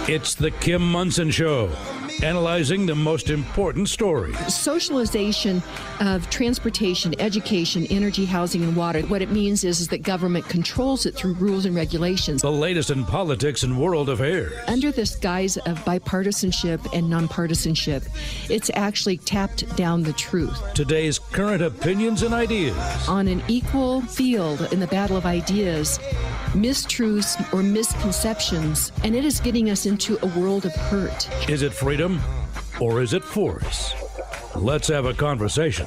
It's the Kim Monson Show, analyzing the most important stories. Socialization of transportation, education, energy, housing, and water. What it means is that government controls it through rules and regulations. The latest in politics and world affairs. Under this guise of bipartisanship and nonpartisanship, it's actually tapped down the truth. Today's current opinions and ideas. On an equal field in the battle of ideas, mistruths or misconceptions, and it is getting us into a world of hurt. Is it freedom or is it force? Let's have a conversation.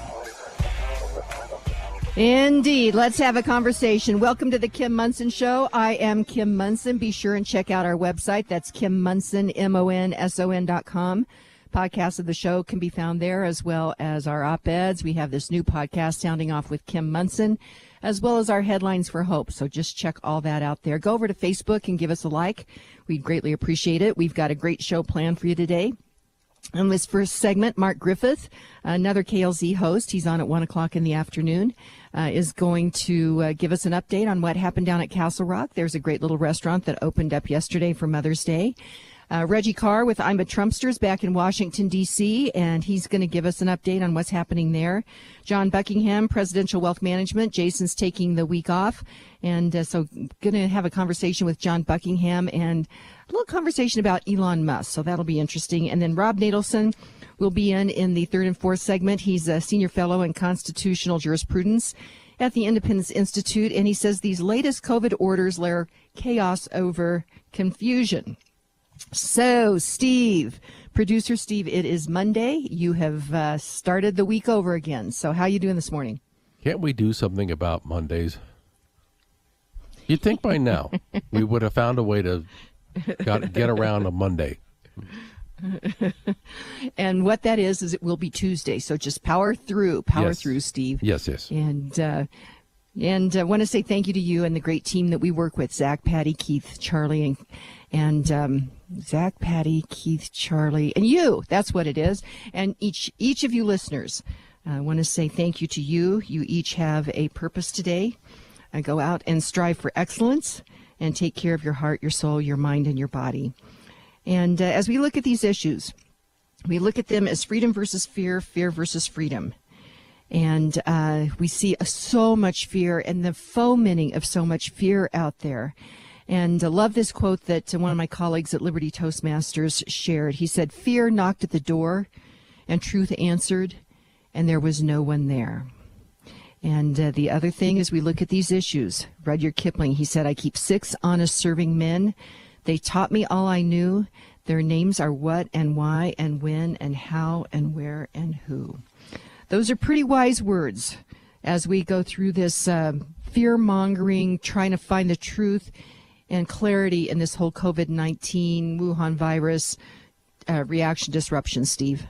Indeed. Let's have a conversation. Welcome to the Kim Monson Show. I am Kim Monson. Be sure and check out our website. That's Kim Monson, MONSON.com. Podcasts of the show can be found there, as well as our op-eds. We have this new podcast sounding off with Kim Monson, as well as our headlines for hope. So just check all that out there. Go over to Facebook and give us a like. We'd greatly appreciate it. We've got a great show planned for you today. In this first segment, Mark Griffith, another KLZ host, he's on at 1 o'clock in the afternoon, is going to give us an update on what happened down at Castle Rock. There's a great little restaurant that opened up yesterday for Mother's Day. Reggie Carr with I'm a Trumpsters back in Washington, D.C., and he's going to give us an update on what's happening there. John Buckingham, Presidential Wealth Management. Jason's taking the week off, and so going to have a conversation with John Buckingham and a little conversation about Elon Musk, so that'll be interesting. And then Rob Natelson will be in the third and fourth segment. He's a senior fellow in constitutional jurisprudence at the Independence Institute, and he says these latest COVID orders layer chaos over confusion. So, Steve, producer Steve, it is Monday. You have started the week over again. So how are you doing this morning? Can't we do something about Mondays? You'd think by now we would have found a way to get around a Monday. And what that is it will be Tuesday. So just power through, Steve. Yes. And I want to say thank you to you and the great team that we work with, Zach, Patty, Keith, Charlie, and Zach, Patty, Keith, Charlie, and you. That's what it is. And each of you listeners, I want to say thank you to you. You each have a purpose today. Go out and strive for excellence and take care of your heart, your soul, your mind, and your body. And as we look at these issues, we look at them as freedom versus fear, fear versus freedom. And we see so much fear and the fomenting of so much fear out there. And I love this quote that one of my colleagues at Liberty Toastmasters shared. He said, "Fear knocked at the door and truth answered, and there was no one there." And the other thing is we look at these issues. Rudyard Kipling, he said, "I keep 6 honest serving men. They taught me all I knew. Their names are what and why and when and how and where and who." Those are pretty wise words as we go through this fear-mongering, trying to find the truth and clarity in this whole COVID-19 Wuhan virus reaction disruption, Steve.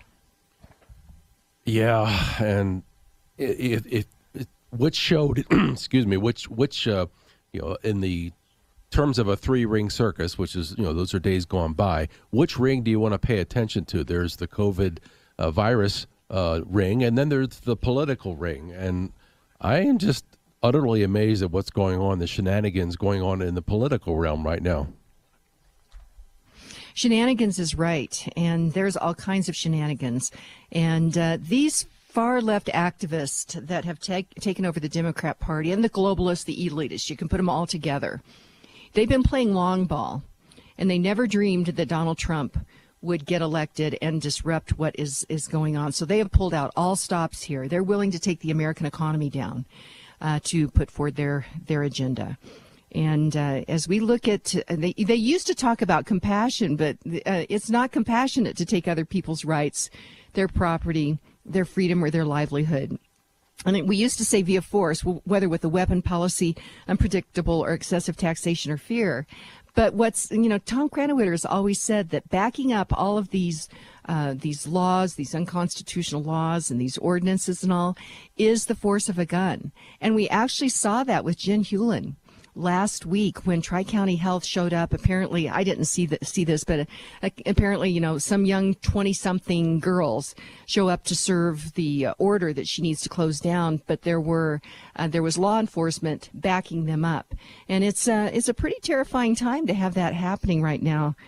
Yeah, and it which showed, excuse me, which in the terms of a 3-ring circus, which is, those are days gone by, which ring do you want to pay attention to? There's the COVID virus ring, and then there's the political ring. And I am just utterly amazed at what's going on, the shenanigans going on in the political realm right now. Shenanigans is right, and there's all kinds of shenanigans. And these far-left activists that have taken over the Democrat Party and the globalists, the elitists, you can put them all together. They've been playing long ball, and they never dreamed that Donald Trump would get elected and disrupt what is going on. So they have pulled out all stops here. They're willing to take the American economy down to put forward their agenda. And as we look at, they used to talk about compassion, but it's not compassionate to take other people's rights, their property, their freedom, or their livelihood. And we used to say via force, whether with a weapon policy, unpredictable or excessive taxation or fear. But Tom Krannawitter has always said that backing up all of these laws, these unconstitutional laws and these ordinances and all, is the force of a gun. And we actually saw that with Jen Hewlin last week when Tri-County Health showed up. Apparently, I didn't see this, but apparently, some young 20-something girls show up to serve the order that she needs to close down. But there was law enforcement backing them up, and it's a pretty terrifying time to have that happening right now.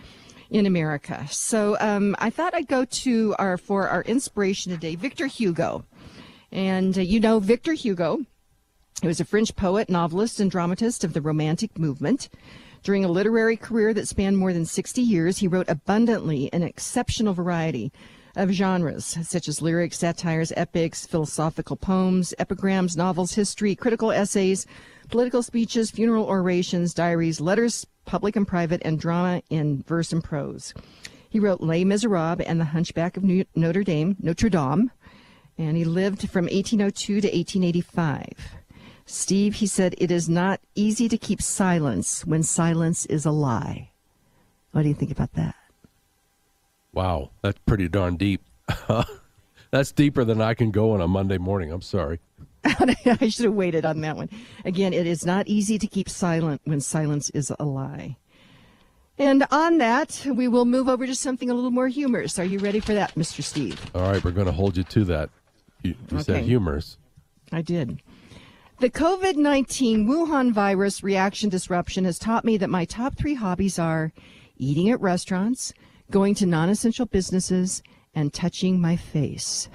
in America. So I thought I'd go to for our inspiration today, Victor Hugo. And you know Victor Hugo. He was a French poet, novelist, and dramatist of the Romantic movement. During a literary career that spanned more than 60 years, he wrote abundantly an exceptional variety of genres, such as lyrics, satires, epics, philosophical poems, epigrams, novels, history, critical essays, political speeches, funeral orations, diaries, letters, public and private, and drama in verse and prose. He wrote Les Miserables and The Hunchback of Notre Dame, and he lived from 1802 to 1885. Steve, he said, it is not easy to keep silence when silence is a lie. What do you think about that? Wow, that's pretty darn deep. That's deeper than I can go on a Monday morning. I'm sorry. I should have waited on that one. Again, it is not easy to keep silent when silence is a lie. And on that, we will move over to something a little more humorous. Are you ready for that, Mr. Steve? All right, we're going to hold you to that. You said humorous. I did. The COVID-19 Wuhan virus reaction disruption has taught me that my top 3 hobbies are eating at restaurants, going to non-essential businesses, and touching my face.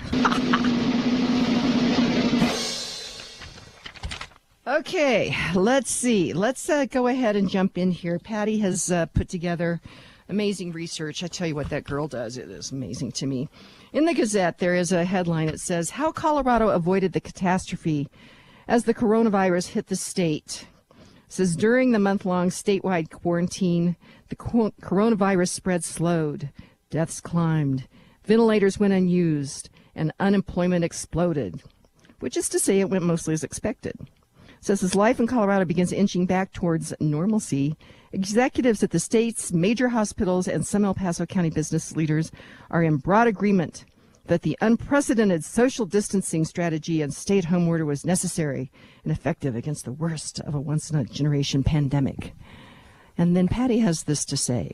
Okay, let's see. Let's go ahead and jump in here. Patty has put together amazing research. I tell you what that girl does. It is amazing to me. In the Gazette, there is a headline that says, How Colorado Avoided the Catastrophe as the Coronavirus Hit the State. It says, during the month-long statewide quarantine, the coronavirus spread slowed, deaths climbed, ventilators went unused, and unemployment exploded, which is to say it went mostly as expected. It says as life in Colorado begins inching back towards normalcy, executives at the state's major hospitals and some El Paso County business leaders are in broad agreement that the unprecedented social distancing strategy and stay-at-home order was necessary and effective against the worst of a once-in-a-generation pandemic. And then Patty has this to say.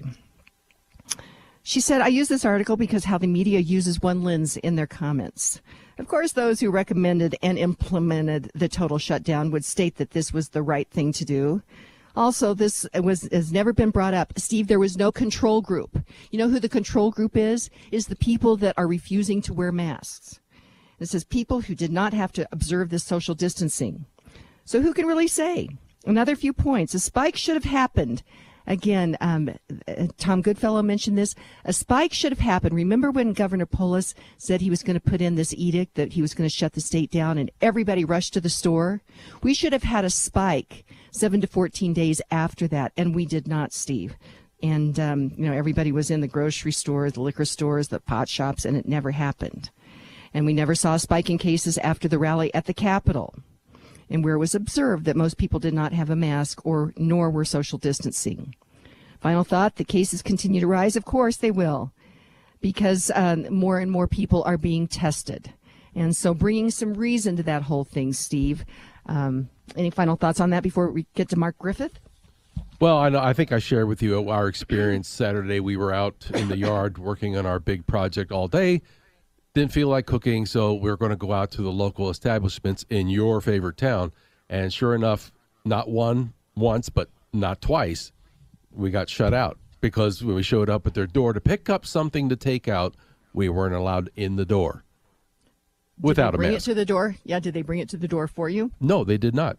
She said, I use this article because how the media uses one lens in their comments. Of course, those who recommended and implemented the total shutdown would state that this was the right thing to do. Also, this has never been brought up. Steve, there was no control group. You know who the control group is? Is the people that are refusing to wear masks. It says people who did not have to observe this social distancing. So who can really say? Another few points. A spike should have happened. Again, Tom Goodfellow mentioned this. A spike should have happened. Remember when Governor Polis said he was going to put in this edict that he was going to shut the state down and everybody rushed to the store? We should have had a spike 7 to 14 days after that, and we did not, Steve. And, everybody was in the grocery stores, the liquor stores, the pot shops, and it never happened. And we never saw a spike in cases after the rally at the Capitol, and where it was observed that most people did not have a mask nor were social distancing. Final thought, the cases continue to rise. Of course they will, because more and more people are being tested. And so bringing some reason to that whole thing, Steve. Any final thoughts on that before we get to Mark Griffith? Well, I think I shared with you our experience Saturday. We were out in the yard working on our big project all day. Didn't feel like cooking, so we were going to go out to the local establishments in your favorite town. And sure enough, not once, but not twice, we got shut out because when we showed up at their door to pick up something to take out, we weren't allowed in the door without a mask. Bring it to the door? Yeah, did they bring it to the door for you? No, they did not.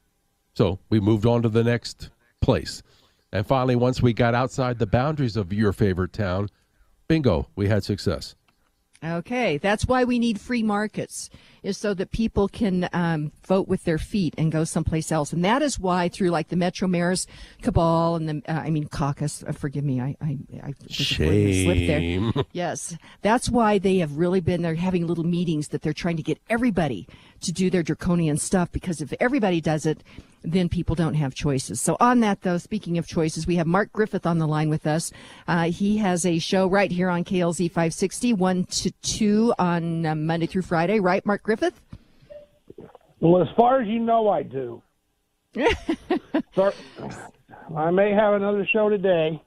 So we moved on to the next place. And finally, once we got outside the boundaries of your favorite town, bingo, we had success. Okay, that's why we need free markets, is so that people can vote with their feet and go someplace else. And that is why through like the Metro Mayor's cabal and the, caucus, forgive me, I slipped there. Yes, that's why they have really been, they're having little meetings that they're trying to get everybody to do their draconian stuff, because if everybody does it, then people don't have choices. So on that, though, speaking of choices, we have Mark Griffith on the line with us. He has a show right here on KLZ 560, 1 to 2 on Monday through Friday. Right, Mark Griffith? Well, as far as you know, I do. So, I may have another show today.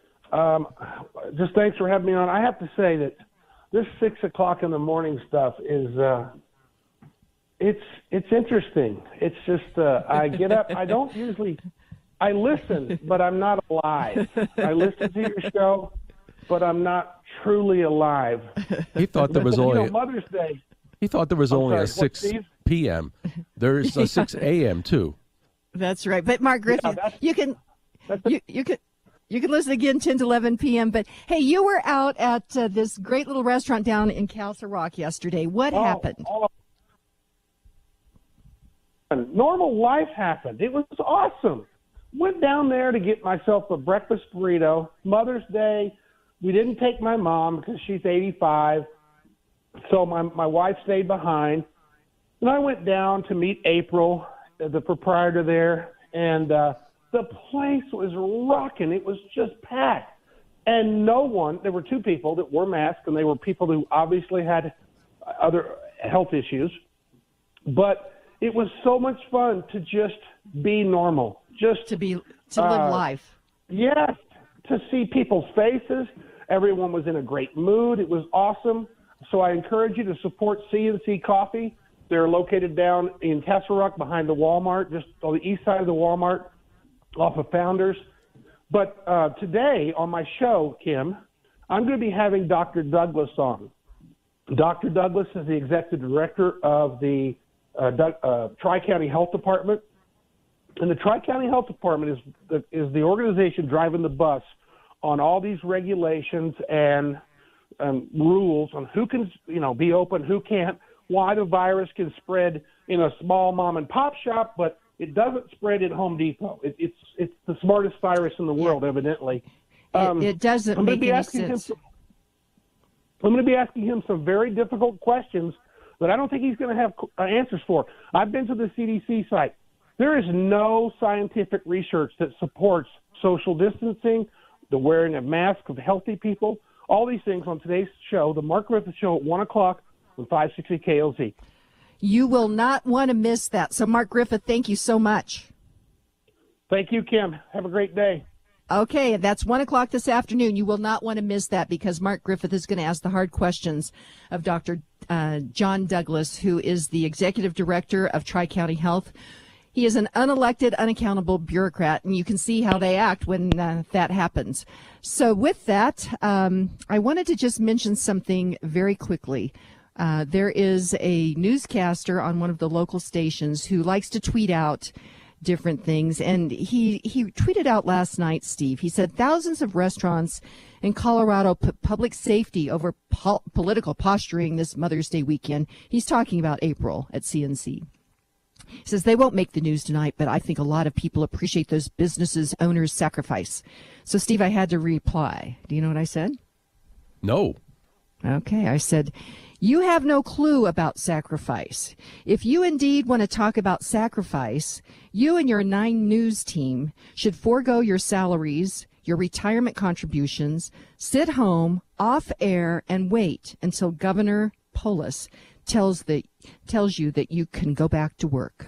Just thanks for having me on. I have to say that this 6 o'clock in the morning stuff is it's interesting. It's just I get up. I listen, but I'm not alive. I listen to your show. but I'm not truly alive. He thought there was only Mother's Day. He thought there was only a 6 Steve? p.m. There's a 6 a.m. too. That's right. But Mark Griffin, you can listen again 10 to 11 p.m. But hey, you were out at this great little restaurant down in Castle Rock yesterday. What happened? Normal life happened. It was awesome. Went down there to get myself a breakfast burrito. Mother's Day. We didn't take my mom because she's 85. So my wife stayed behind. And I went down to meet April, the proprietor there, and the place was rocking. It was just packed. And there were two people that wore masks, and they were people who obviously had other health issues. But it was so much fun to just be normal, just to live life. Yes, to see people's faces. Everyone was in a great mood. It was awesome. So I encourage you to support C&C Coffee. They're located down in Castle Rock behind the Walmart, just on the east side of the Walmart, off of Founders. But today on my show, Kim, I'm going to be having Dr. Douglas on. Dr. Douglas is the executive director of the Tri-County Health Department. And the Tri-County Health Department is the organization driving the bus on all these regulations and rules on who can, be open, who can't, why the virus can spread in a small mom and pop shop, but it doesn't spread at Home Depot. It's the smartest virus in the world, evidently. It doesn't make any sense. I'm going to be asking him some very difficult questions that I don't think he's going to have answers for. I've been to the CDC site. There is no scientific research that supports social distancing, the wearing of masks of healthy people, all these things on today's show, the Mark Griffith Show at 1 o'clock on 560 KLZ. You will not want to miss that. So, Mark Griffith, thank you so much. Thank you, Kim. Have a great day. Okay, that's 1 o'clock this afternoon. You will not want to miss that because Mark Griffith is going to ask the hard questions of Dr. John Douglas, who is the executive director of Tri-County Health. He is an unelected, unaccountable bureaucrat, and you can see how they act when that happens. So with that, I wanted to just mention something very quickly. There is a newscaster on one of the local stations who likes to tweet out different things, and he tweeted out last night, Steve. He said thousands of restaurants in Colorado put public safety over political posturing this Mother's Day weekend. He's talking about April at CNC. He says they won't make the news tonight, but I think a lot of people appreciate those businesses' owners' sacrifice. So, Steve, I had to reply. Do you know what I said? No. Okay, I said, you have no clue about sacrifice. If you indeed want to talk about sacrifice, you and your 9 News team should forego your salaries, your retirement contributions, sit home, off air, and wait until Governor Polis tells you that you can go back to work.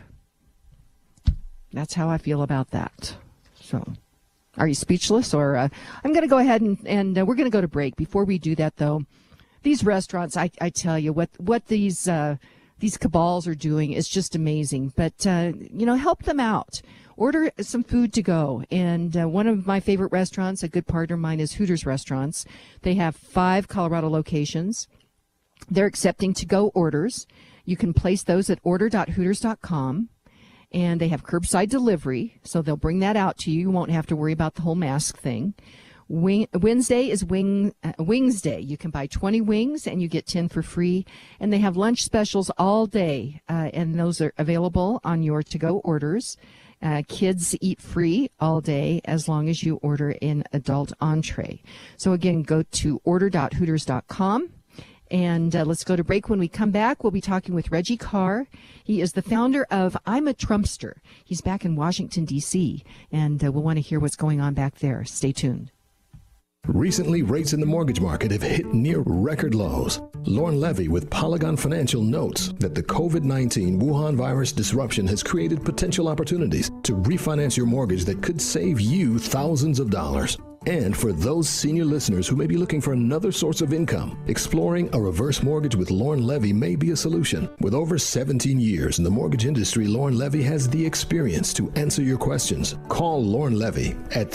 That's how I feel about that. So, are you speechless? Or I'm going to go ahead and we're going to go to break. Before we do that, though, these restaurants, I tell you, what these cabals are doing is just amazing. But, help them out. Order some food to go. And one of my favorite restaurants, a good partner of mine, is Hooters Restaurants. They have 5 Colorado locations. They're accepting to-go orders. You can place those at order.hooters.com. And they have curbside delivery, so they'll bring that out to you. You won't have to worry about the whole mask thing. Wednesday is Wings Day. You can buy 20 wings and you get 10 for free. And they have lunch specials all day, and those are available on your to-go orders. Kids eat free all day as long as you order an adult entree. So again, go to order.hooters.com. And let's go to break. When we come back, we'll be talking with Reggie Carr. He is the founder of I'm a Trumpster. He's back in Washington, D.C., and we'll want to hear what's going on back there. Stay tuned. Recently, rates in the mortgage market have hit near record lows. Lauren Levy with Polygon Financial notes that the COVID-19 Wuhan virus disruption has created potential opportunities to refinance your mortgage that could save you thousands of dollars. And for those senior listeners who may be looking for another source of income, exploring a reverse mortgage with Lauren Levy may be a solution. With over 17 years in the mortgage industry, Lauren Levy has the experience to answer your questions. Call Lauren Levy at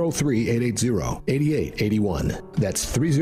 303-880-8881. That's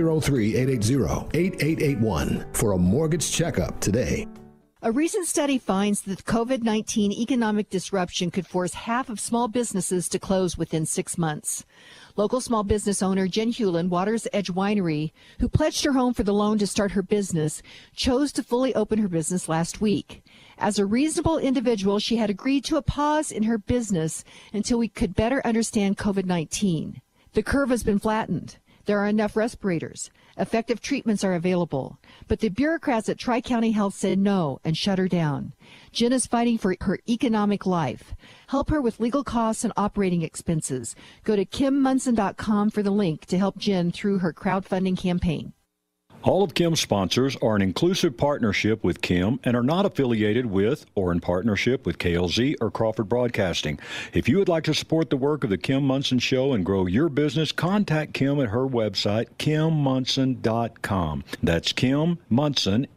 303-880-8881 for a mortgage checkup today. A recent study finds that COVID-19 economic disruption could force half of small businesses to close within 6 months. Local small business owner Jen Hewlin, Water's Edge Winery, who pledged her home for the loan to start her business, chose to fully open her business last week. As a reasonable individual, she had agreed to a pause in her business until we could better understand COVID-19. The curve has been flattened. There are enough respirators. Effective treatments are available. But the bureaucrats at Tri-County Health said no and shut her down. Jen is fighting for her economic life. Help her with legal costs and operating expenses. Go to KimMunson.com for the link to help Jen through her crowdfunding campaign. All of Kim's sponsors are an inclusive partnership with Kim and are not affiliated with or in partnership with KLZ or Crawford Broadcasting. If you would like to support the work of the Kim Munson Show and grow your business, contact Kim at her website, KimMunson.com. That's Kim Munson,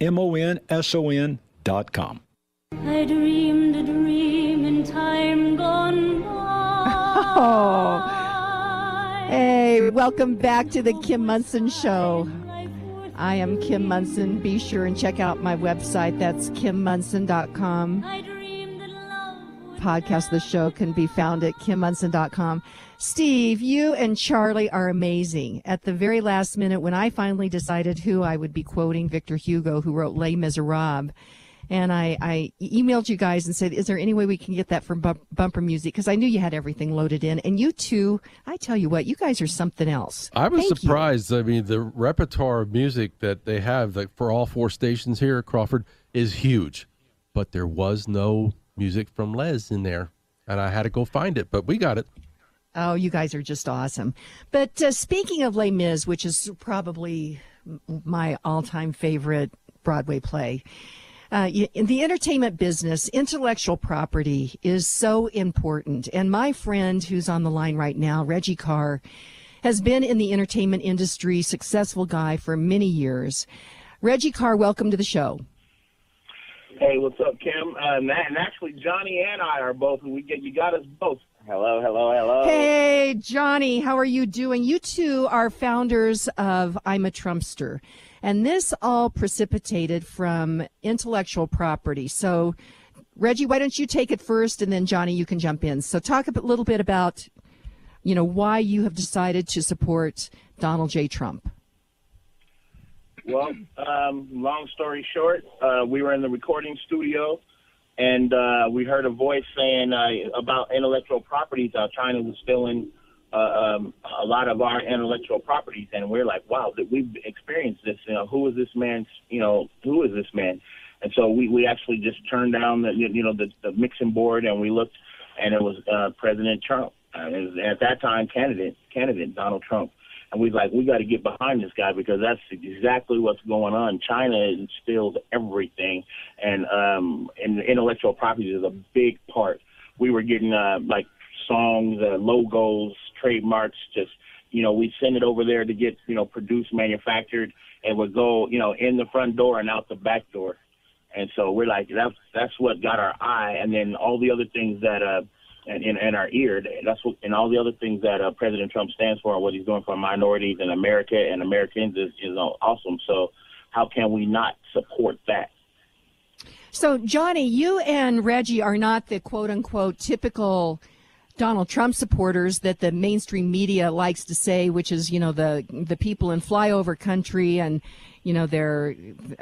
MONSON.com. I dreamed a dream in time gone by. Oh. Hey, welcome back to the Kim Munson Show. I am Kim Munson. Be sure and check out my website. That's KimMunson.com. Podcast of the show can be found at KimMunson.com. Steve, you and Charlie are amazing. At the very last minute, when I finally decided who I would be quoting, Victor Hugo, who wrote Les Miserables, and I emailed you guys and said, is there any way we can get that from bumper music? Because I knew you had everything loaded in. And you two, I tell you what, you guys are something else. I was Thank surprised. I mean, the repertoire of music that they have, like for all 4 stations here at Crawford, is huge. But there was no music from Les in there. And I had to go find it, but we got it. Oh, you guys are just awesome. But speaking of Les Mis, which is probably my all-time favorite Broadway play, in the entertainment business, intellectual property is so important. And my friend who's on the line right now, Reggie Carr, has been in the entertainment industry, successful guy for many years. Reggie Carr, welcome to the show. Hey, what's up, Kim? And actually, Johnny and I are both. You got us both. Hello, hello, hello. Hey, Johnny, how are you doing? You two are founders of I'm a Trumpster. And this all precipitated from intellectual property. So, Reggie, why don't you take it first, and then, Johnny, you can jump in. So talk a little bit about, why you have decided to support Donald J. Trump. Well, long story short, we were in the recording studio, and we heard a voice saying about intellectual properties, how China was stealing a lot of our intellectual properties, and we're like, wow, that we've experienced this. Who is this man? Who is this man? And so we actually just turned down the mixing board, and we looked, and it was President Trump. It was, at that time, candidate Donald Trump. And we got to get behind this guy, because that's exactly what's going on. China steals everything, and intellectual property is a big part. We were getting songs, logos, trademarks, just, we send it over there to get, produced, manufactured, and would go, in the front door and out the back door. And so we're like, that's what got our eye. And then all the other things that, and our ear, and all the other things that President Trump stands for, and what he's doing for minorities in America and Americans is awesome. So how can we not support that? So, Johnny, you and Reggie are not the quote-unquote typical Donald Trump supporters that the mainstream media likes to say, which is, the people in flyover country and, they're,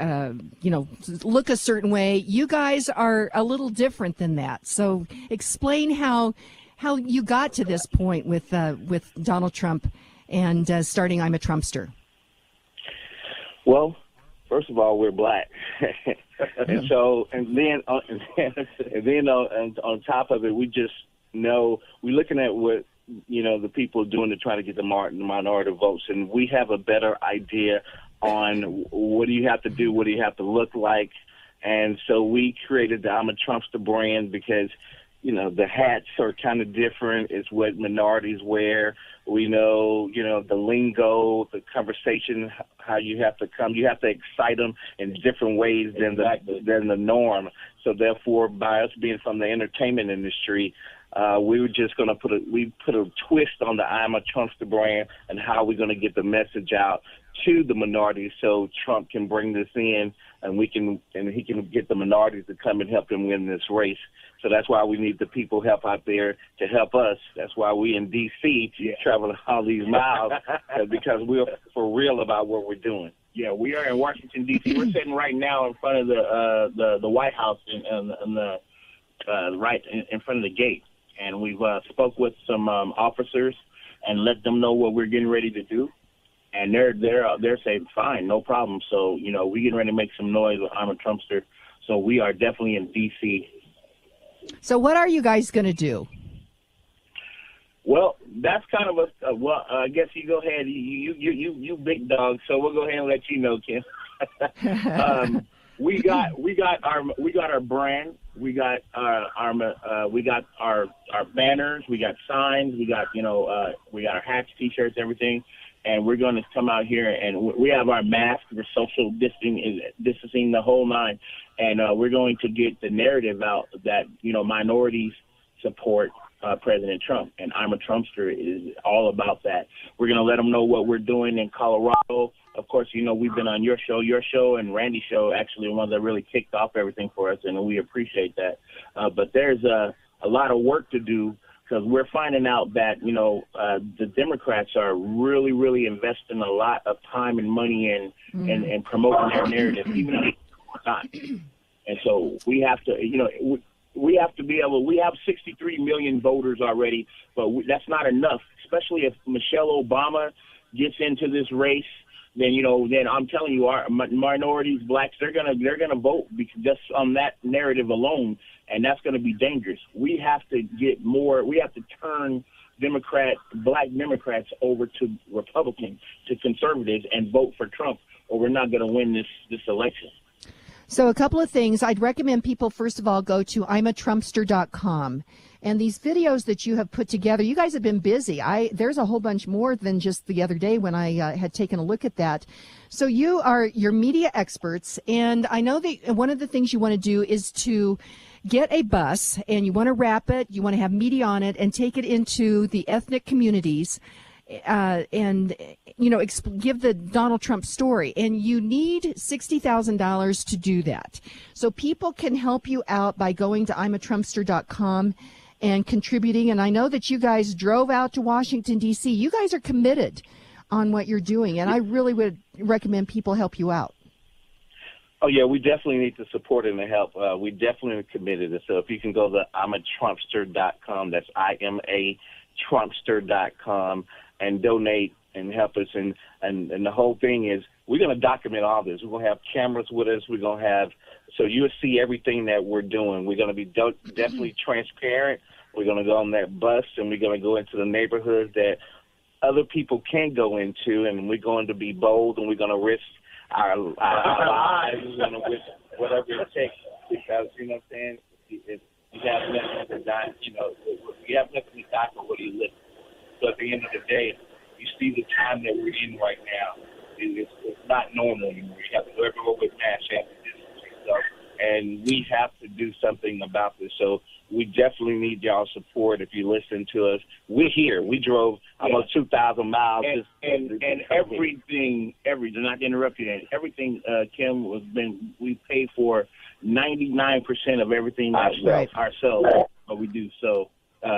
look a certain way. You guys are a little different than that. So explain how you got to this point with Donald Trump and starting I'm a Trumpster. Well, first of all, we're black. and then on top of it, we just know we're looking at what the people are doing to try to get the minority votes, and we have a better idea on what do you have to do, what do you have to look like. And so we created the I'm a Trumpster brand because the hats are kind of different. It's what minorities wear. We know, the lingo, the conversation, how you have to come. You have to excite them in different ways than the norm. So therefore, by us being from the entertainment industry, we were just going to put a twist on the I'm a Trumpster brand and how we're going to get the message out to the minorities so Trump can bring this in and he can get the minorities to come and help him win this race. So that's why we need the people help out there to help us. That's why we in D.C. traveling all these miles because we're for real about what we're doing. Yeah, we are in Washington, D.C. We're sitting right now in front of the White House right in front of the gate. And we've spoke with some officers and let them know what we're getting ready to do. And they're saying, fine, no problem. So, we're getting ready to make some noise with I'm a Trumpster. So we are definitely in D.C. So what are you guys going to do? Well, that's kind of I guess you go ahead. You big dog. So we'll go ahead and let you know, Kim. We got our brand. We got our banners. We got signs. We got our hats, T-shirts, everything. And we're going to come out here and we have our mask. We're social distancing the whole nine. And we're going to get the narrative out that, minorities support President Trump. And I'm a Trumpster is all about that. We're going to let them know what we're doing in Colorado. Of course, we've been on your show and Randy's show, actually, one that really kicked off everything for us, and we appreciate that. But there's a lot of work to do because we're finding out that, the Democrats are really, really investing a lot of time and money in promoting their narrative, even at the time. And so we have to, we have to be able, we have 63 million voters already, but that's not enough, especially if Michelle Obama gets into this race. Then then I'm telling you, our minorities, blacks, they're gonna vote because just on that narrative alone, and that's gonna be dangerous. We have to get more. We have to turn black Democrats over to Republicans, to conservatives, and vote for Trump, or we're not gonna win this election. So a couple of things. I'd recommend people, first of all, go to I'mATrumpster.com. And these videos that you have put together, you guys have been busy. There's a whole bunch more than just the other day when I had taken a look at that. So you're media experts, and I know that one of the things you want to do is to get a bus, and you want to wrap it, you want to have media on it, and take it into the ethnic communities, and give the Donald Trump story. And you need $60,000 to do that. So people can help you out by going to I'mATrumpster.com and contributing. And I know that you guys drove out to Washington, D.C. You guys are committed on what you're doing, and I really would recommend people help you out. Oh, yeah, we definitely need the support and the help. We definitely are committed. So if you can go to I'mATrumpster.com, that's I'mATrumpster.com, and donate and help us. And the whole thing is we're going to document all this. We're going to have cameras with us. We're going to have so you'll see everything that we're doing. We're going to be definitely transparent. We're going to go on that bus, and we're going to go into the neighborhoods that other people can't go into, and we're going to be bold, and we're going to risk our lives. We're going to risk whatever it takes because, you know what I'm saying, if you have nothing to die, you have nothing to die for, what do you live? So at the end of the day, you see the time that we're in right now. It's not normal anymore. You have to go everywhere with masks, you have to distance yourself, and we have to do something about this. So we definitely need y'all's support. If you listen to us, we're here. We drove almost 2,000 miles. And everything, not to interrupt you, everything, Kim, we pay for 99% of everything ourselves, what we do. So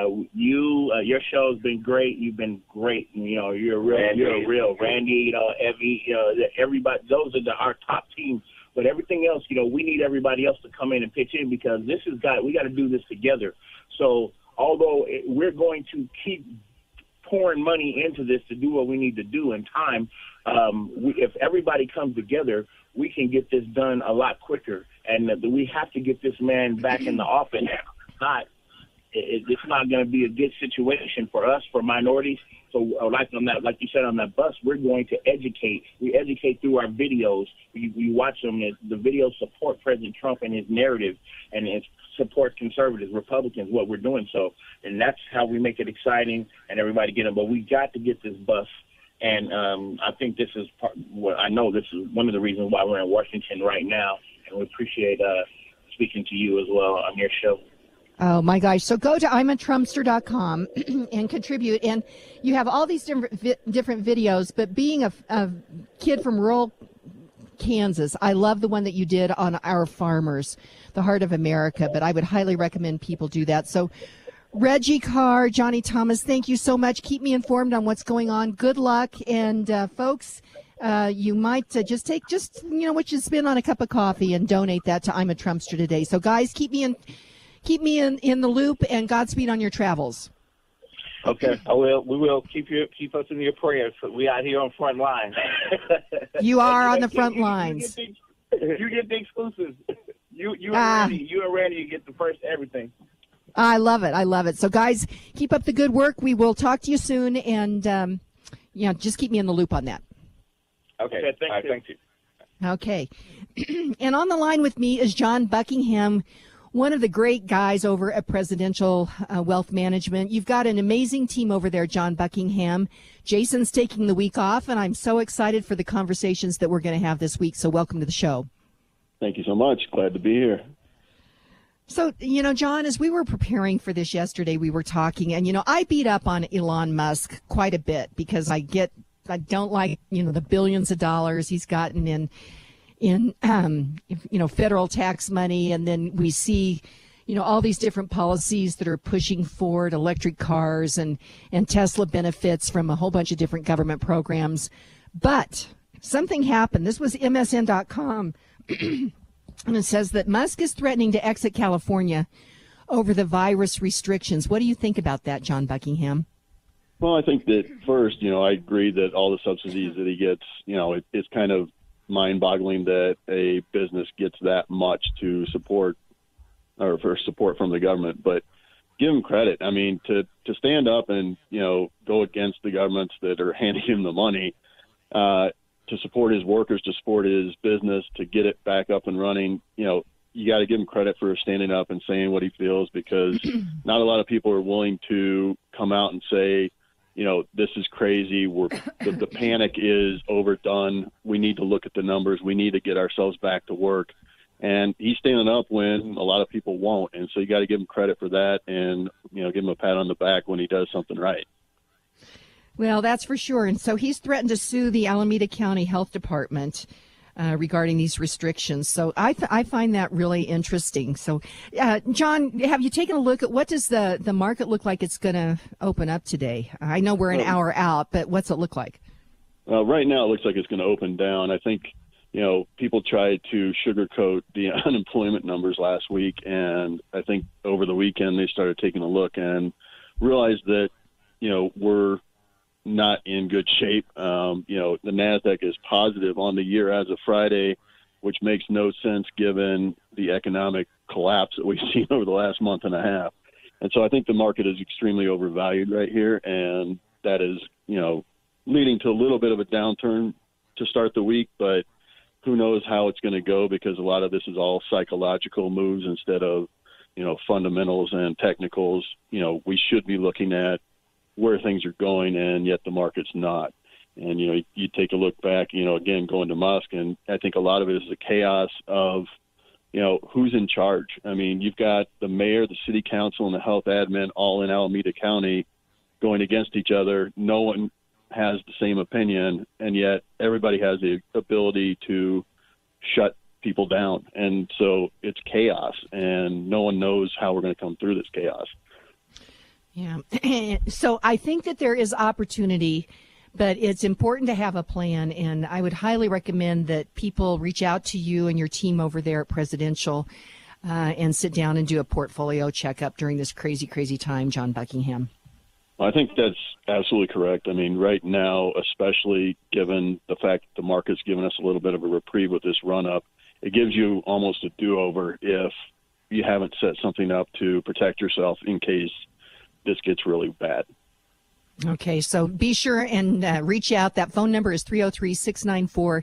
your show has been great. You've been great. You're a real Randy, Evie, everybody. Those are our top teams. But everything else, we need everybody else to come in and pitch in because we got to do this together. So although we're going to keep pouring money into this to do what we need to do in time, if everybody comes together, we can get this done a lot quicker. And we have to get this man back in the office. Not it's not going to be a good situation for us, for minorities. So like you said, on that bus, we're going to educate. We educate through our videos. We watch them. The videos support President Trump and his narrative, and it support conservatives, Republicans, what we're doing. So, and that's how we make it exciting and everybody get them. But we got to get this bus. And I think this is I know this is one of the reasons why we're in Washington right now. And we appreciate speaking to you as well on your show. Oh, my gosh. So go to I'mATrumpster.com and contribute. And you have all these different videos. But being a kid from rural Kansas, I love the one that you did on our farmers, the heart of America. But I would highly recommend people do that. So Reggie Carr, Johnny Thomas, thank you so much. Keep me informed on what's going on. Good luck. And folks, you might just take what you spend on a cup of coffee and donate that to I'm a Trumpster today. So guys, keep me in the loop, and Godspeed on your travels. Okay, I will. We will keep us in your prayers. We out here on front line. You are on the front lines. You get the exclusives. You and Randy get the first everything. I love it. I love it. So guys, keep up the good work. We will talk to you soon, and just keep me in the loop on that. Okay. Thank you. Okay. And on the line with me is John Buckingham, one of the great guys over at Presidential Wealth Management. You've got an amazing team over there, John Buckingham. Jason's taking the week off, and I'm so excited for the conversations that we're going to have this week. So welcome to the show. Thank you so much. Glad to be here. So, John, as we were preparing for this yesterday, we were talking, and, I beat up on Elon Musk quite a bit because I don't like, the billions of dollars he's gotten in federal tax money. And then we see, all these different policies that are pushing forward electric cars and Tesla benefits from a whole bunch of different government programs. But something happened. This was MSN.com. And it says that Musk is threatening to exit California over the virus restrictions. What do you think about that, John Buckingham? Well, I think that first, I agree that all the subsidies that he gets, it's kind of mind-boggling that a business gets that much to support or for support from the government. But give him credit. I mean, to stand up and, go against the governments that are handing him the money, to support his workers, to support his business, to get it back up and running, you got to give him credit for standing up and saying what he feels, because not a lot of people are willing to come out and say, this is crazy. The panic is overdone. We need to look at the numbers. We need to get ourselves back to work. And he's standing up when a lot of people won't. And so you got to give him credit for that and, give him a pat on the back when he does something right. Well, that's for sure. And so he's threatened to sue the Alameda County Health Department regarding these restrictions. So I find that really interesting. So, John, have you taken a look at what does the market look like it's going to open up today? I know we're an hour out, but what's it look like? Right now, it looks like it's going to open down. I think, people tried to sugarcoat the unemployment numbers last week. And I think over the weekend, they started taking a look and realized that, we're not in good shape. The NASDAQ is positive on the year as of Friday, which makes no sense given the economic collapse that we've seen over the last month and a half. And so I think the market is extremely overvalued right here. And that is, leading to a little bit of a downturn to start the week, but who knows how it's going to go, because a lot of this is all psychological moves instead of, fundamentals and technicals. We should be looking at where things are going, and yet the market's not. And, you take a look back, again, going to Musk, and I think a lot of it is the chaos of, who's in charge. I mean, you've got the mayor, the city council, and the health admin all in Alameda County going against each other. No one has the same opinion, and yet everybody has the ability to shut people down. And so it's chaos, and no one knows how we're going to come through this chaos. Yeah. So I think that there is opportunity, but it's important to have a plan. And I would highly recommend that people reach out to you and your team over there at Presidential and sit down and do a portfolio checkup during this crazy, crazy time, John Buckingham. I think that's absolutely correct. I mean, right now, especially given the fact that the market's given us a little bit of a reprieve with this run-up, it gives you almost a do-over if you haven't set something up to protect yourself in case this gets really bad. Okay, so be sure and reach out. That phone number is 303-694-1600,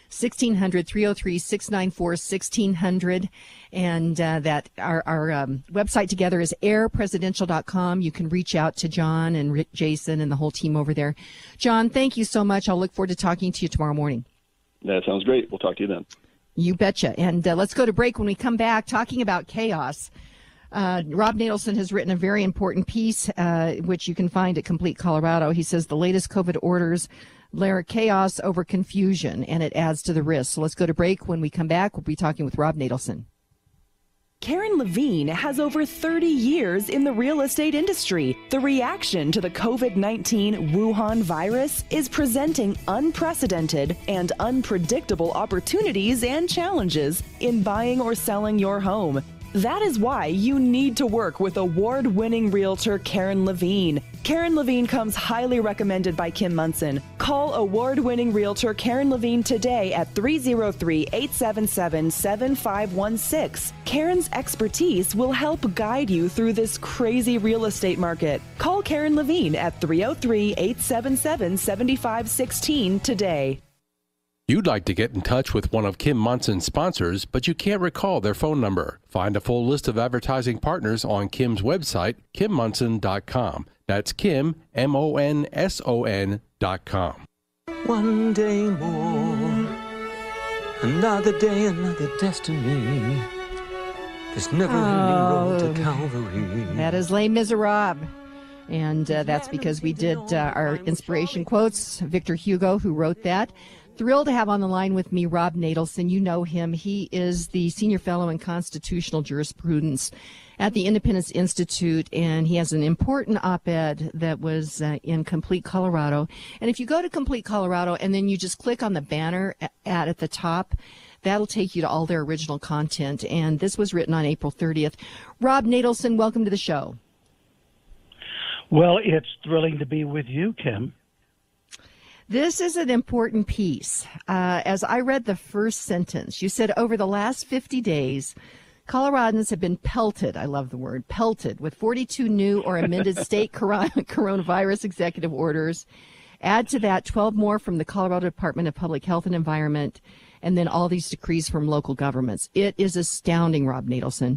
303-694-1600. And that our website together is airpresidential.com. You can reach out to John and Jason and the whole team over there. John, thank you so much. I'll look forward to talking to you tomorrow morning. That sounds great. We'll talk to you then. You betcha. And let's go to break. When we come back, talking about chaos. Rob Natelson has written a very important piece, which you can find at Complete Colorado. He says the latest COVID orders layer chaos over confusion, and it adds to the risk. So let's go to break. When we come back, we'll be talking with Rob Natelson. Karen Levine has over 30 years in the real estate industry. The reaction to the COVID-19 Wuhan virus is presenting unprecedented and unpredictable opportunities and challenges in buying or selling your home. That is why you need to work with award-winning realtor Karen Levine. Karen Levine comes highly recommended by Kim Munson. Call award-winning realtor Karen Levine today at 303-877-7516. Karen's expertise will help guide you through this crazy real estate market. Call Karen Levine at 303-877-7516 today. You'd like to get in touch with one of Kim Munson's sponsors, but you can't recall their phone number. Find a full list of advertising partners on Kim's website, KimMunson.com. That's Kim, MONSON.com. One day more, another day, another destiny. This never-ending road to Calvary. That is Les Miserables. And that's because we did our inspiration quotes. Victor Hugo, who wrote that. Thrilled to have on the line with me Rob Natelson. You know him. He is the Senior Fellow in Constitutional Jurisprudence at the Independence Institute, and he has an important op-ed that was in Complete Colorado. And if you go to Complete Colorado and then you just click on the banner at the top, that'll take you to all their original content. And this was written on April 30th. Rob Natelson, welcome to the show. Well, it's thrilling to be with you, Kim. This is an important piece. As I read the first sentence, you said over the last 50 days, Coloradans have been pelted, I love the word, pelted, with 42 new or amended state coronavirus executive orders. Add to that 12 more from the Colorado Department of Public Health and Environment, and then all these decrees from local governments. It is astounding, Rob Natelson.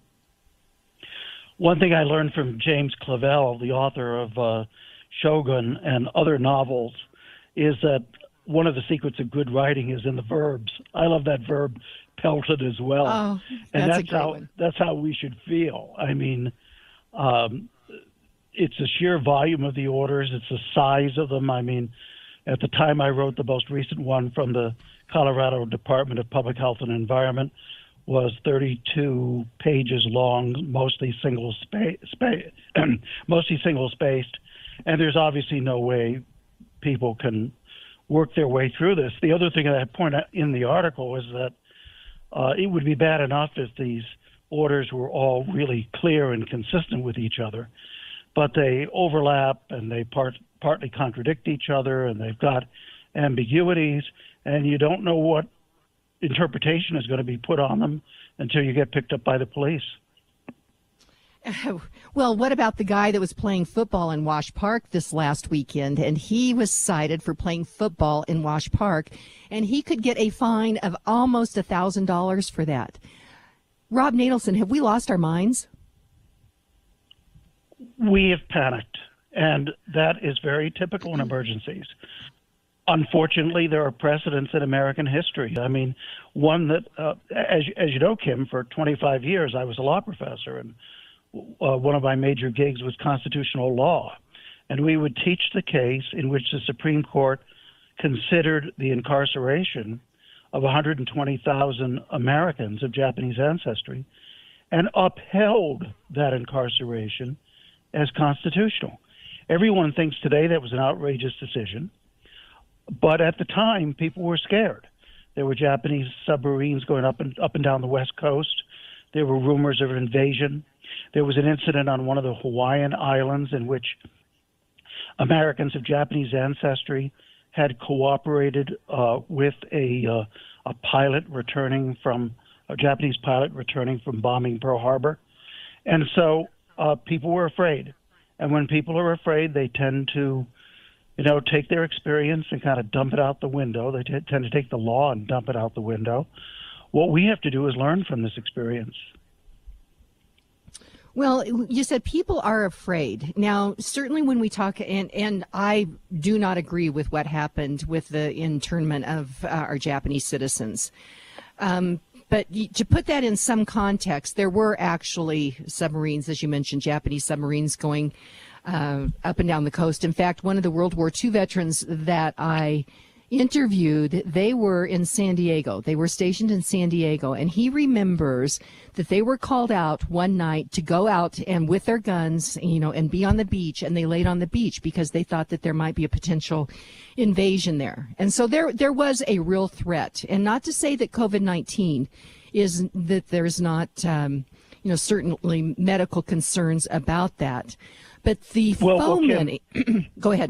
One thing I learned from James Clavell, the author of Shogun and other novels, is that one of the secrets of good writing is in the verbs. I love that verb, pelted, as well. Oh, and that's a great one. That's how we should feel. I mean, it's the sheer volume of the orders. It's the size of them. I mean, at the time I wrote the most recent one from the Colorado Department of Public Health and Environment was 32 pages long, mostly single spaced, and there's obviously no way people can work their way through this. The other thing that I point out in the article is that it would be bad enough if these orders were all really clear and consistent with each other, but they overlap and they partly contradict each other, and they've got ambiguities, and you don't know what interpretation is going to be put on them until you get picked up by the police. Well, what about the guy that was playing football in Wash Park this last weekend, and he was cited for playing football in Wash Park, and he could get a fine of almost $1,000 for that. Rob Natelson, have we lost our minds? We have panicked, and that is very typical in emergencies. Unfortunately, there are precedents in American history. I mean, one that, as you know, Kim, for 25 years I was a law professor, and one of my major gigs was constitutional law. And we would teach the case in which the Supreme Court considered the incarceration of 120,000 Americans of Japanese ancestry and upheld that incarceration as constitutional. Everyone thinks today that was an outrageous decision, but at the time, people were scared. There were Japanese submarines going up and down the West Coast. There were rumors of invasion. There was an incident on one of the Hawaiian Islands in which Americans of Japanese ancestry had cooperated with a pilot returning from a Japanese pilot returning from bombing Pearl Harbor. And so people were afraid. And when people are afraid, they tend to, take their experience and kind of dump it out the window. They tend to take the law and dump it out the window. What we have to do is learn from this experience. Well, you said people are afraid. Now, certainly when we talk, and I do not agree with what happened with the internment of our Japanese citizens. But to put that in some context, there were actually submarines, as you mentioned, Japanese submarines going up and down the coast. In fact, one of the World War II veterans that I interviewed, they were in San Diego. They were stationed in San Diego, and he remembers that they were called out one night to go out and with their guns, and be on the beach, and they laid on the beach because they thought that there might be a potential invasion there. And so there was a real threat. And not to say that COVID-19 is that there's not, certainly medical concerns about that, but the foaming. Go ahead.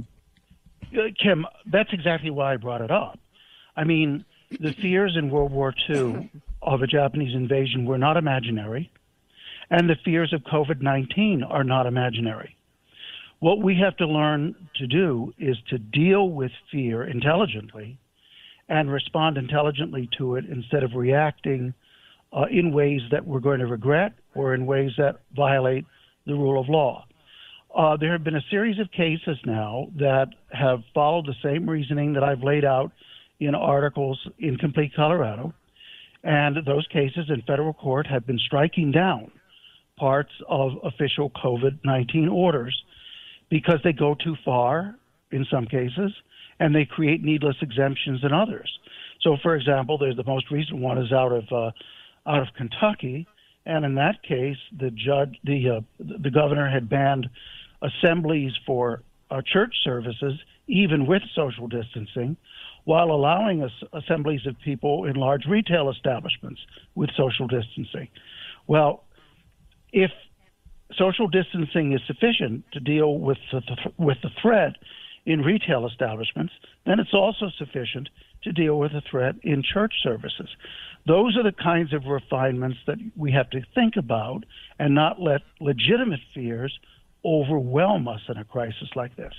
Kim, that's exactly why I brought it up. I mean, the fears in World War II of a Japanese invasion were not imaginary, and the fears of COVID-19 are not imaginary. What we have to learn to do is to deal with fear intelligently and respond intelligently to it instead of reacting in ways that we're going to regret or in ways that violate the rule of law. There have been a series of cases now that have followed the same reasoning that I've laid out in articles in Complete Colorado. And those cases in federal court have been striking down parts of official COVID-19 orders because they go too far in some cases and they create needless exemptions in others. So, for example, the most recent one is out of Kentucky. And in that case, the governor had banned assemblies for church services, even with social distancing, while allowing assemblies of people in large retail establishments with social distancing. Well, if social distancing is sufficient to deal with the threat in retail establishments, then it's also sufficient to deal with the threat in church services. Those are the kinds of refinements that we have to think about and not let legitimate fears overwhelm us in a crisis like this.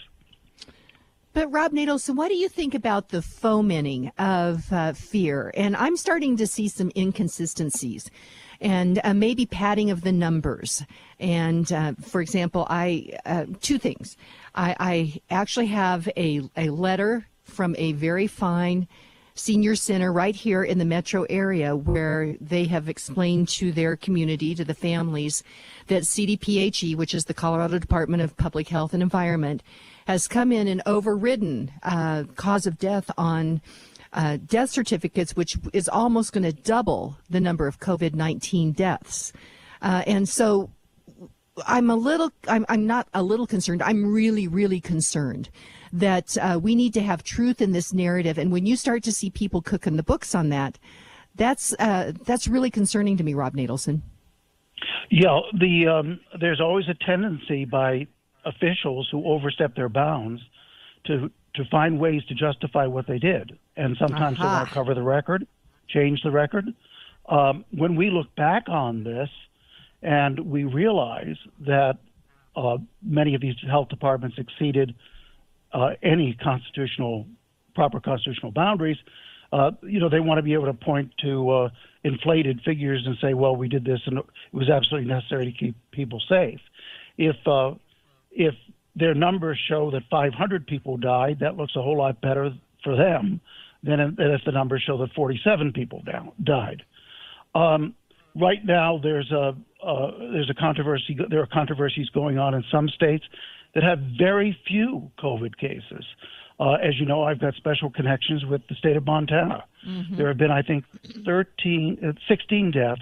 But Rob Natelson, what do you think about the fomenting of fear? And I'm starting to see some inconsistencies and maybe padding of the numbers. And for example, two things. I actually have a letter from a very fine senior center right here in the metro area where they have explained to their community, to the families, that CDPHE, which is the Colorado Department of Public Health and Environment, has come in and overridden cause of death on death certificates, which is almost going to double the number of COVID-19 deaths. And so I'm not a little concerned. I'm really, really concerned that we need to have truth in this narrative. And when you start to see people cooking the books on that, that's really concerning to me, Rob Natelson. Yeah, there's always a tendency by officials who overstep their bounds to find ways to justify what they did. And sometimes they want to cover the record, change the record. When we look back on this and we realize that many of these health departments exceeded any proper constitutional boundaries, they want to be able to point to inflated figures and say, well, we did this and it was absolutely necessary to keep people safe. If their numbers show that 500 people died, that looks a whole lot better for them than if the numbers show that 47 people died. Right now, there's a controversy. There are controversies going on in some states that have very few COVID cases. As you know, I've got special connections with the state of Montana. Mm-hmm. There have been, I think, 16 deaths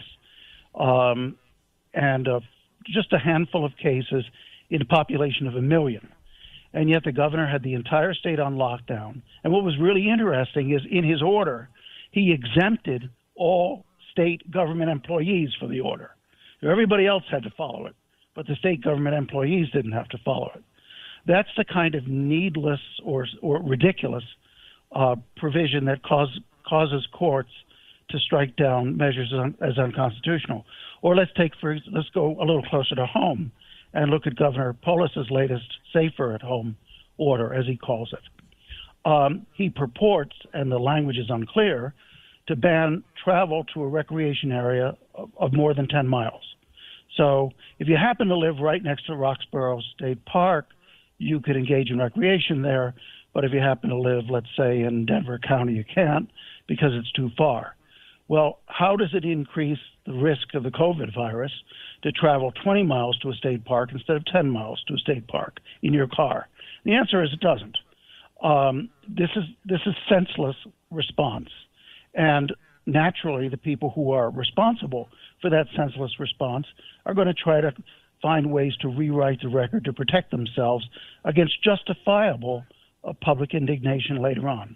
and just a handful of cases in a population of 1 million. And yet the governor had the entire state on lockdown. And what was really interesting is in his order, he exempted all state government employees for the order. Everybody else had to follow it, but the state government employees didn't have to follow it. That's the kind of needless or ridiculous provision that causes courts to strike down measures as unconstitutional. Or let's go a little closer to home and look at Governor Polis's latest Safer at Home order, as he calls it. He purports, and the language is unclear, to ban travel to a recreation area of more than 10 miles. So if you happen to live right next to Roxborough State Park, you could engage in recreation there. But if you happen to live, let's say, in Denver County, you can't because it's too far. Well, how does it increase the risk of the COVID virus to travel 20 miles to a state park instead of 10 miles to a state park in your car? The answer is it doesn't. This is senseless response. And naturally, the people who are responsible for that senseless response are going to try to find ways to rewrite the record to protect themselves against justifiable public indignation later on.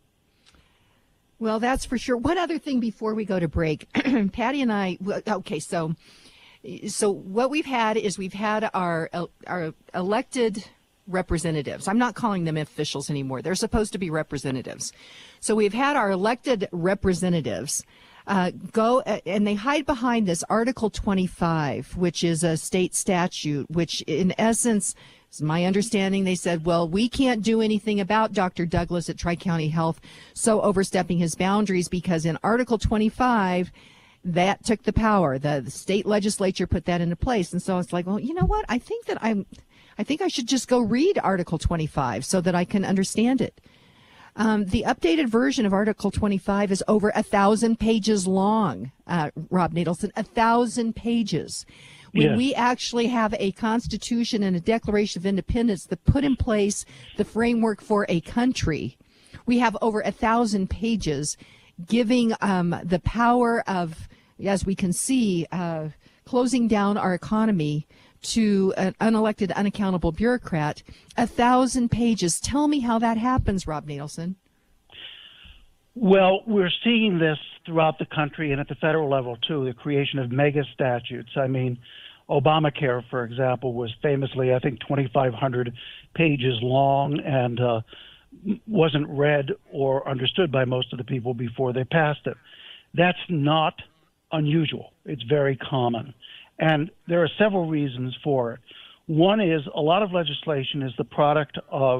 Well, that's for sure. One other thing before we go to break, Patty and I. Okay, so what we've had is our elected representatives. I'm not calling them officials anymore. They're supposed to be representatives. So we've had our elected representatives go and they hide behind this Article 25, which is a state statute, which in essence, is my understanding, they said, well, we can't do anything about Dr. Douglas at Tri-County Health so overstepping his boundaries because in Article 25, that took the power. The state legislature put that into place. And so it's like, well, you know what? I think I should just go read Article 25 so that I can understand it. The updated version of Article 25 is over 1,000 pages long, Rob Natelson, 1,000 pages. When we actually have a Constitution and a Declaration of Independence that put in place the framework for a country, we have over 1,000 pages giving the power of, as we can see, closing down our economy to an unelected, unaccountable bureaucrat. 1,000 pages. Tell me how that happens, Rob Natelson. Well, we're seeing this throughout the country and at the federal level, too, the creation of mega statutes. I mean, Obamacare, for example, was famously, I think, 2,500 pages long and wasn't read or understood by most of the people before they passed it. That's not unusual. It's very common. And there are several reasons for it. One is a lot of legislation is the product of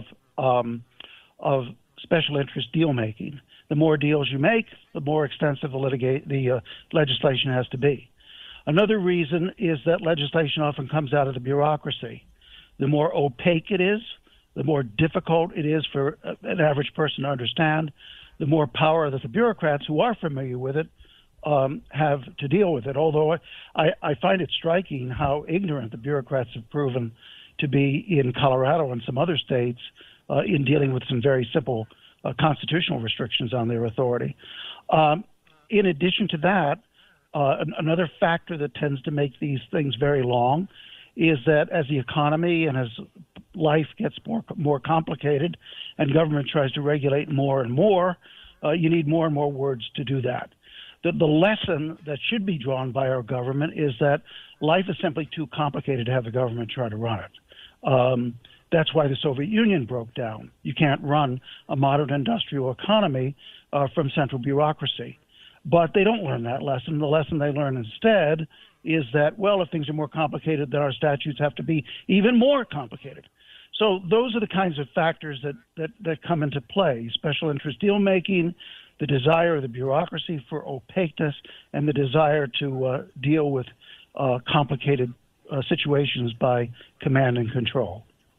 special interest deal making. The more deals you make, the more extensive the legislation has to be. Another reason is that legislation often comes out of the bureaucracy. The more opaque it is, the more difficult it is for an average person to understand, the more power that the bureaucrats who are familiar with it have to deal with it. Although I find it striking how ignorant the bureaucrats have proven to be in Colorado and some other states in dealing with some very simple constitutional restrictions on their authority. In addition to that, another factor that tends to make these things very long is that as the economy and as life gets more complicated and government tries to regulate more and more, you need more and more words to do that. The lesson that should be drawn by our government is that life is simply too complicated to have the government try to run it. That's why the Soviet Union broke down. You can't run a modern industrial economy from central bureaucracy. But they don't learn that lesson. The lesson they learn instead is that, well, if things are more complicated, then our statutes have to be even more complicated. So those are the kinds of factors that come into play: special interest deal making, the desire of the bureaucracy for opaqueness, and the desire to deal with complicated situations by command and control.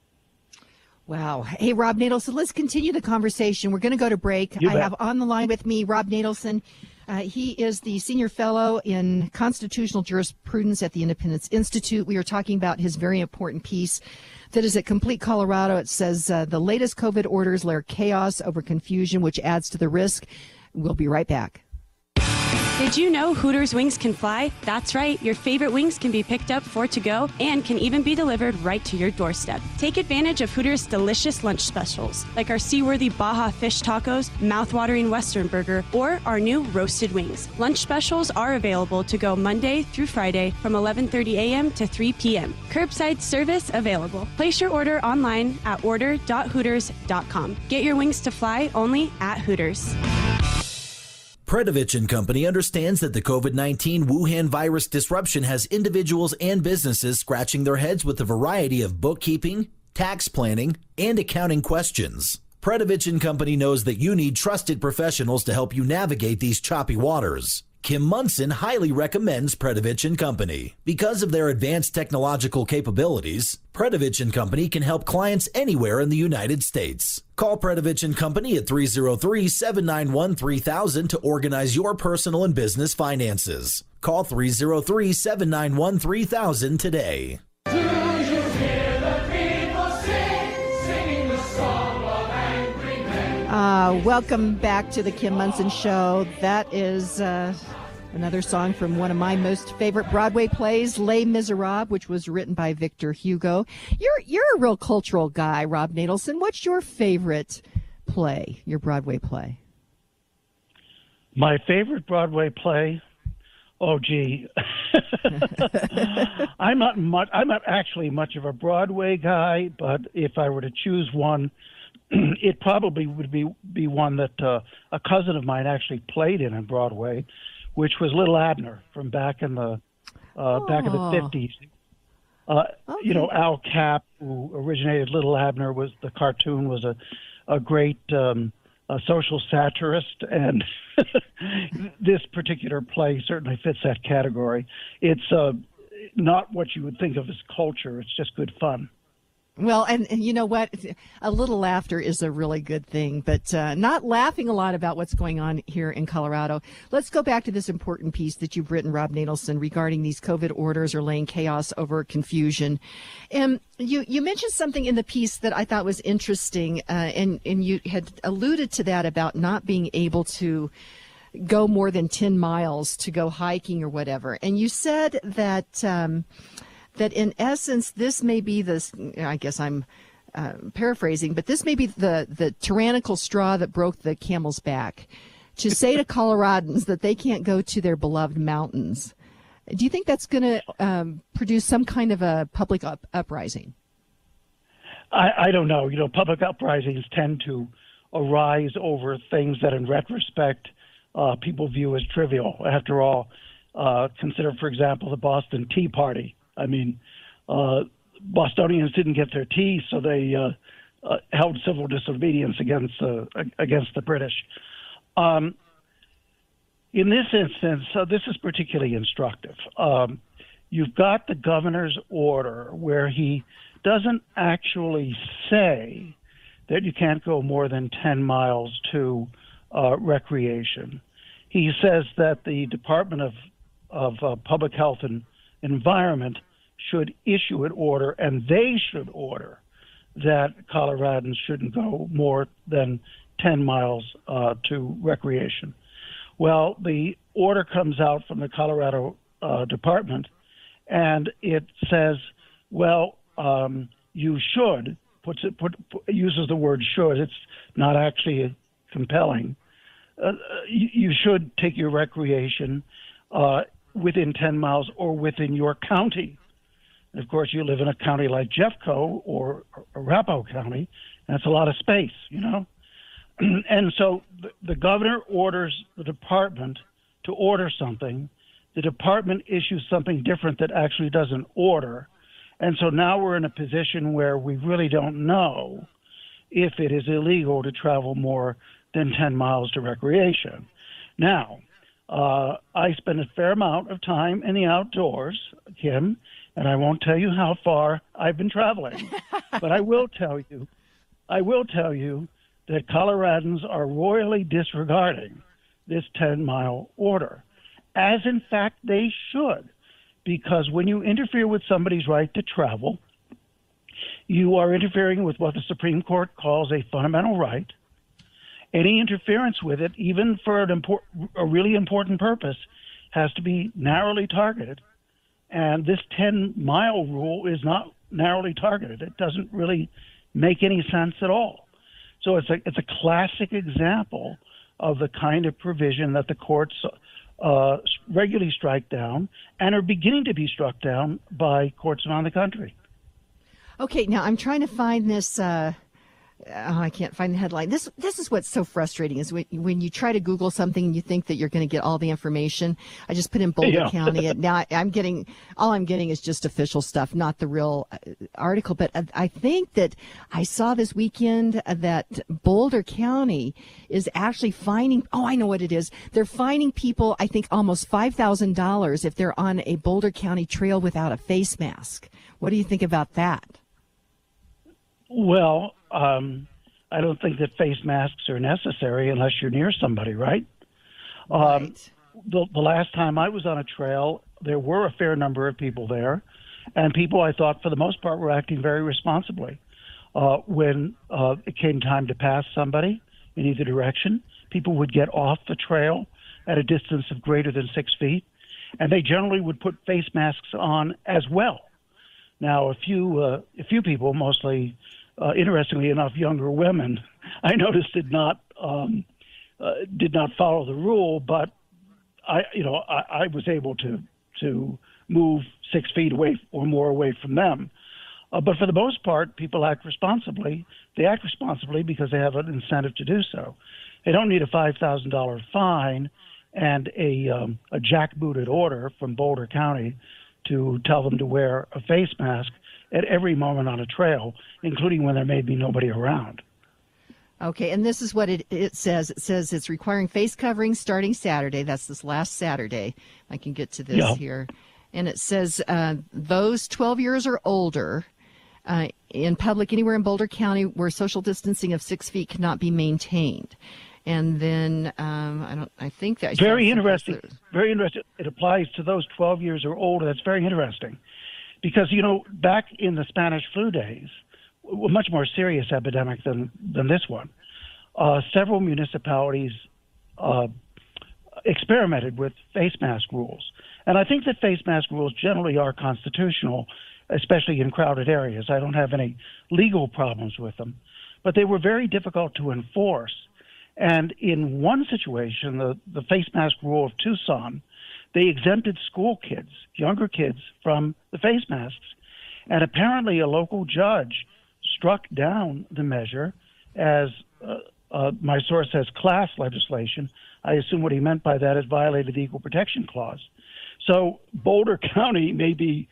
Wow. Hey, Rob Natelson, let's continue the conversation. We're going to go to break. I have on the line with me Rob Natelson. He is the senior fellow in constitutional jurisprudence at the Independence Institute. We are talking about his very important piece that is at Complete Colorado. It says the latest COVID orders layer chaos over confusion, which adds to the risk. We'll be right back. Did you know Hooters wings can fly? That's right. Your favorite wings can be picked up for to go and can even be delivered right to your doorstep. Take advantage of Hooters' delicious lunch specials, like our seaworthy Baja fish tacos, mouth-watering Western burger, or our new roasted wings. Lunch specials are available to go Monday through Friday from 11:30 a.m. to 3 p.m. Curbside service available. Place your order online at order.hooters.com. Get your wings to fly only at Hooters. Predovich & Company understands that the COVID-19 Wuhan virus disruption has individuals and businesses scratching their heads with a variety of bookkeeping, tax planning, and accounting questions. Predovich & Company knows that you need trusted professionals to help you navigate these choppy waters. Kim Munson highly recommends Predovich & Company. Because of their advanced technological capabilities, Predovich & Company can help clients anywhere in the United States. Call Predovich & Company at 303-791-3000 to organize your personal and business finances. Call 303-791-3000 today. Welcome back to the Kim Munson Show. That is another song from one of my most favorite Broadway plays, Les Miserables, which was written by Victor Hugo. You're a real cultural guy, Rob Natelson. What's your favorite play, your Broadway play? My favorite Broadway play? Oh, gee. I'm not actually much of a Broadway guy, but if I were to choose one, it probably would be one that a cousin of mine actually played in Broadway, which was Little Abner from back in the 50s. You know, Al Capp, who originated Little Abner, was the cartoon, was a great social satirist, and this particular play certainly fits that category. It's not what you would think of as culture; it's just good fun. Well, and you know what? A little laughter is a really good thing, but not laughing a lot about what's going on here in Colorado. Let's go back to this important piece that you've written, Rob Natelson, regarding these COVID orders or laying chaos over confusion. And you mentioned something in the piece that I thought was interesting, and you had alluded to that about not being able to go more than 10 miles to go hiking or whatever. And you said that that in essence, this may be this, I guess I'm paraphrasing, but this may be the tyrannical straw that broke the camel's back, to say to Coloradans that they can't go to their beloved mountains. Do you think that's going to produce some kind of a public uprising? I don't know. You know, public uprisings tend to arise over things that in retrospect people view as trivial. After all, consider, for example, the Boston Tea Party. I mean, Bostonians didn't get their tea, so they held civil disobedience against the British. In this instance, this is particularly instructive. You've got the governor's order where he doesn't actually say that you can't go more than 10 miles to recreation. He says that the Department of Public Health and Environment should issue an order, and they should order that Coloradans shouldn't go more than 10 miles to recreation. Well, the order comes out from the Colorado Department, and it says, well, you should, uses the word should, it's not actually compelling. You should take your recreation within 10 miles or within your county. And of course, you live in a county like Jeffco or Arapahoe County, and that's a lot of space, you know? And so the governor orders the department to order something. The department issues something different that actually doesn't order. And so now we're in a position where we really don't know if it is illegal to travel more than 10 miles to recreation. Now, I spend a fair amount of time in the outdoors, Kim, and I won't tell you how far I've been traveling, but I will tell you that Coloradans are royally disregarding this 10-mile order, as in fact they should, because when you interfere with somebody's right to travel, you are interfering with what the Supreme Court calls a fundamental right. Any interference with it, even for a really important purpose, has to be narrowly targeted. And this 10-mile rule is not narrowly targeted. It doesn't really make any sense at all. So it's a classic example of the kind of provision that the courts regularly strike down and are beginning to be struck down by courts around the country. Okay, now I'm trying to find this I can't find the headline. This is what's so frustrating is when you try to Google something and you think that you're going to get all the information. I just put in Boulder County, and now I'm getting is just official stuff, not the real article. But I think that I saw this weekend that Boulder County is actually fining. Oh, I know what it is. They're fining people, I think, almost $5,000 if they're on a Boulder County trail without a face mask. What do you think about that? Well, I don't think that face masks are necessary unless you're near somebody, right? Right. The last time I was on a trail, there were a fair number of people there, and people I thought for the most part were acting very responsibly. When it came time to pass somebody in either direction, people would get off the trail at a distance of greater than 6 feet, and they generally would put face masks on as well. Now, a few people, mostly, interestingly enough, younger women, I noticed did not follow the rule, but I was able to move 6 feet away or more away from them. But for the most part, people act responsibly. They act responsibly because they have an incentive to do so. They don't need a $5,000 fine and a jackbooted order from Boulder County to tell them to wear a face mask at every moment on a trail, including when there may be nobody around. Okay, and this is what it says. It says it's requiring face coverings starting Saturday. That's this last Saturday. I can get to this here. And it says those 12 years or older in public anywhere in Boulder County where social distancing of 6 feet cannot be maintained. And then I think that very interesting. Very interesting. It applies to those 12 years or older. That's very interesting, because back in the Spanish flu days, a much more serious epidemic than this one, several municipalities experimented with face mask rules, and I think that face mask rules generally are constitutional, especially in crowded areas. I don't have any legal problems with them, but they were very difficult to enforce. And in one situation, the face mask rule of Tucson, they exempted school kids, younger kids, from the face masks. And apparently a local judge struck down the measure as, my source says, class legislation. I assume what he meant by that is violated the Equal Protection Clause. So Boulder County may be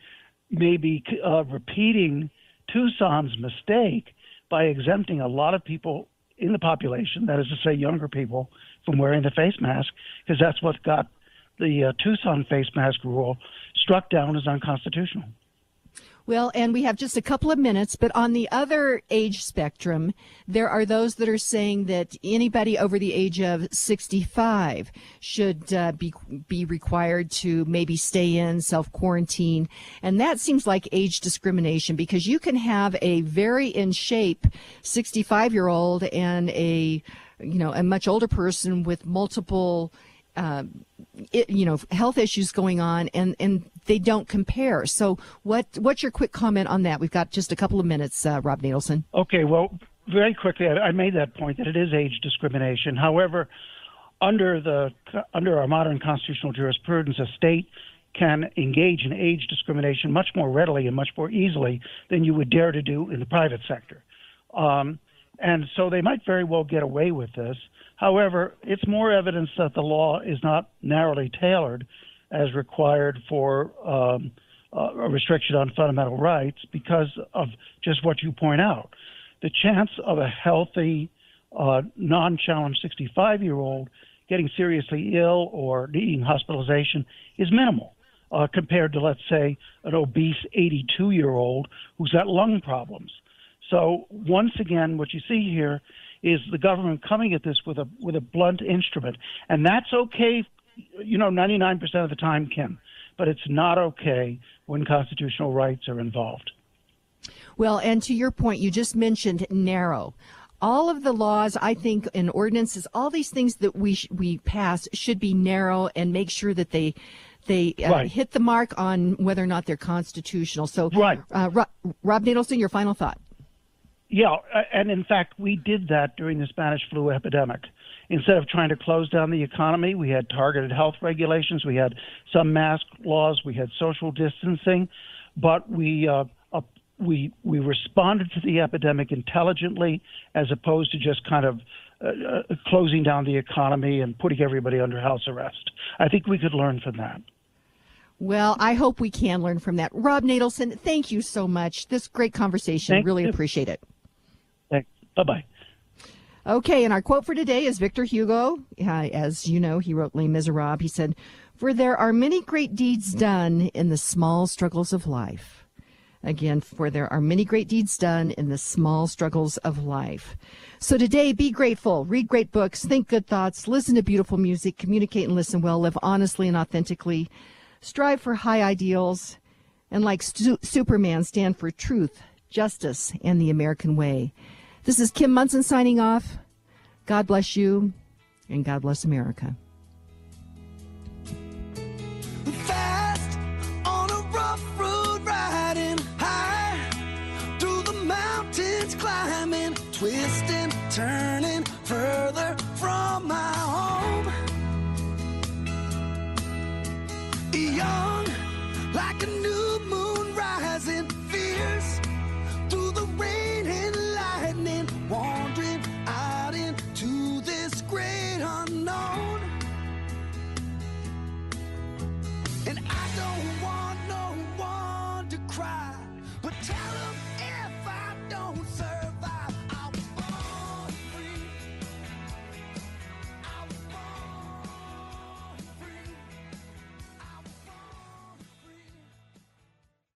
repeating Tucson's mistake by exempting a lot of people in the population, that is to say younger people, from wearing the face mask, because that's what got the Tucson face mask rule struck down as unconstitutional. Well, and we have just a couple of minutes, but on the other age spectrum, there are those that are saying that anybody over the age of 65 should be required to maybe stay in, self-quarantine. And that seems like age discrimination, because you can have a very in shape 65-year-old and a much older person with multiple health issues going on, and they don't compare. So what's your quick comment on that? We've got just a couple of minutes, Rob Nadelson. Okay, well, very quickly, I made that point that it is age discrimination. However, under our modern constitutional jurisprudence, a state can engage in age discrimination much more readily and much more easily than you would dare to do in the private sector. And so they might very well get away with this. However, it's more evidence that the law is not narrowly tailored as required for a restriction on fundamental rights because of just what you point out. The chance of a healthy, non-challenged 65-year-old getting seriously ill or needing hospitalization is minimal compared to, let's say, an obese 82-year-old who's got lung problems. So once again, what you see here is the government coming at this with a blunt instrument, and that's okay, 99% of the time, Kim, but it's not okay when constitutional rights are involved. Well, and to your point, you just mentioned narrow. All of the laws, I think, and ordinances, all these things that we pass should be narrow and make sure that they right. Hit the mark on whether or not they're constitutional. So, right. Rob Nadelson, your final thought. Yeah, and in fact, we did that during the Spanish flu epidemic. Instead of trying to close down the economy, we had targeted health regulations, we had some mask laws, we had social distancing, but we we responded to the epidemic intelligently, as opposed to just kind of closing down the economy and putting everybody under house arrest. I think we could learn from that. Well, I hope we can learn from that. Rob Nadelson, thank you so much. This great conversation. Really appreciate it. Thanks. Bye-bye. Okay, and our quote for today is Victor Hugo. As you know, he wrote Les Miserables. He said, "For there are many great deeds done in the small struggles of life." Again, for there are many great deeds done in the small struggles of life. So today, be grateful, read great books, think good thoughts, listen to beautiful music, communicate and listen well, live honestly and authentically, strive for high ideals, and like Superman, stand for truth, justice, and the American way. This is Kim Monson signing off. God bless you, and God bless America. Fast on a rough road, riding high through the mountains, climbing, twisting, turning further from my home. Young, like a new moon rising, fierce through the rain and lightning, wandering out into this great unknown. And I don't want no one to cry, but tell them